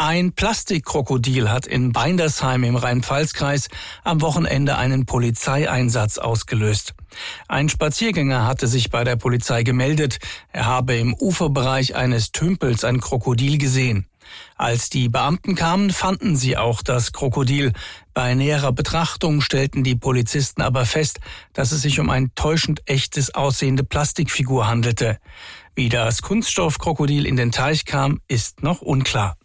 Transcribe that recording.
Ein Plastikkrokodil hat in Beindersheim im Rhein-Pfalz-Kreis am Wochenende einen Polizeieinsatz ausgelöst. Ein Spaziergänger hatte sich bei der Polizei gemeldet, er habe im Uferbereich eines Tümpels ein Krokodil gesehen. Als die Beamten kamen, fanden sie auch das Krokodil. Bei näherer Betrachtung stellten die Polizisten aber fest, dass es sich um ein täuschend echtes aussehende Plastikfigur handelte. Wie das Kunststoffkrokodil in den Teich kam, ist noch unklar.